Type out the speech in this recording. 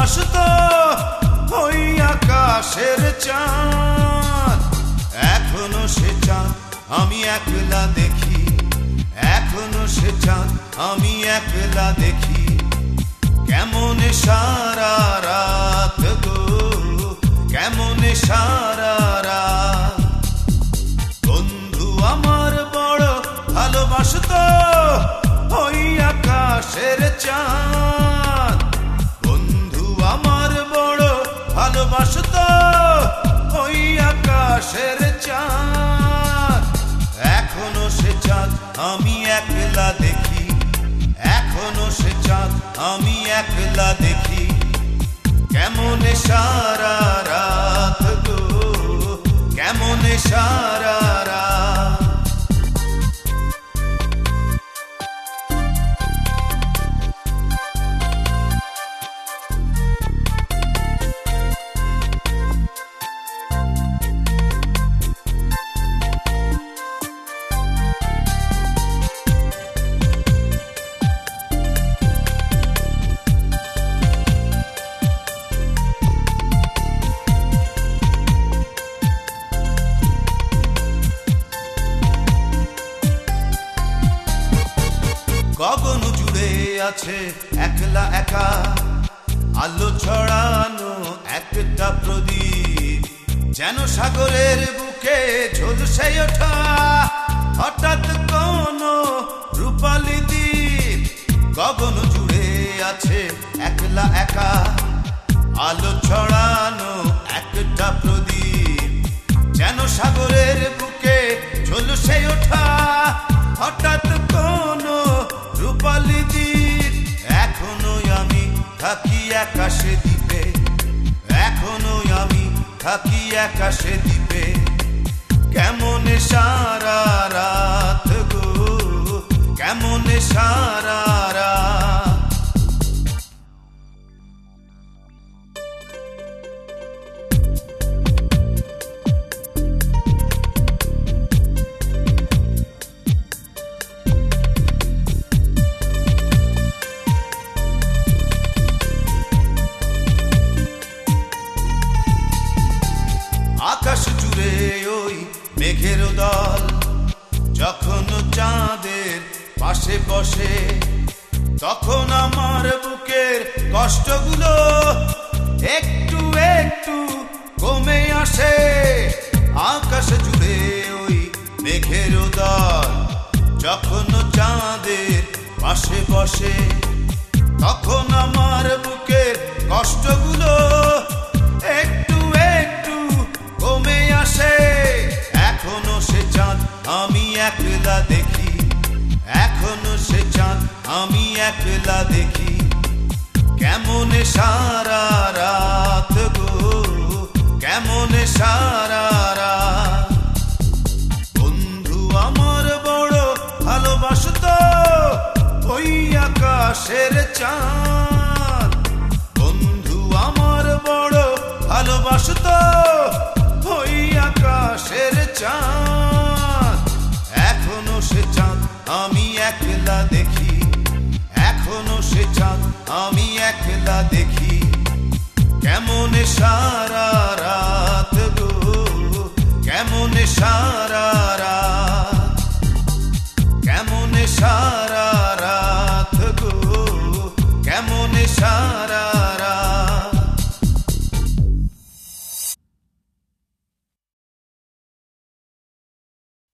ভালোবাসতো ওই আকাশের চাঁদ। এখনো সে চাঁদ আমি একলা দেখি, এখনো সে চাঁদ আমি একলা দেখি। কেমন সারা রাত গো, কেমন সারা রাত। বন্ধু আমার বড় ভালোবাসতো ওই আকাশের চাঁদ। বন্ধু আমার বড় ভালোবাসতো ওই আকাশের চাঁদ। এখনো সে চাঁদ আমি একলা দেখি, এখনো সে চাঁদ আমি একলা দেখি। কেমন সারা রাত গো, কেমন সারা রাত। গগন জুড়ে আছে একলা একা আলো ছড়ানো একটা প্রদীপ। যেন সাগরের বুকে ঝলসে ওঠা হঠাৎ কোন রূপালী দ্বীপ। গগন জুড়ে আছে একলা একা আলো ছড়ানো একটা প্রদীপ। যেন সাগরের বুকে ঝলসে ওঠা হঠাৎ কোন রূপালী দ্বীপ। এখনো আমি থাকি আকাশে দ্বীপে, এখনো আমি থাকি আকাশে দ্বীপে। কেমন সারা রাত গো, কেমন সারা রাত। আকাশ জুড়ে ওই মেঘের দল যখন চাঁদের পাশে বসে, তখন আমার বুকের কষ্টগুলো একটু একটু কমে আসে। আকাশ জুড়ে ওই মেঘের দল যখন চাঁদের পাশে বসে, তখন আমার বুকের কষ্টগুলো একটু একটু কমে আসে। এখনো সে চাঁদ আমি একলা দেখি, এখনো সে চাঁদ আমি একলা দেখি। কেমন সারা রাত গো, কেমন সারা রাত। বন্ধু আমার বড় ভালোবাসতো ওই আকাশের চাঁদ। বন্ধু আমার বড় ভালোবাসতো ওই আকাশের চাঁদ। এখনো সে চাঁদ আমি একলা দেখি, এখনো সে চাঁদ আমি একলা দেখি। কেমন সারা রাত গো, কেমন সারা রাত। কেমন সারা রাত গো, কেমন সারা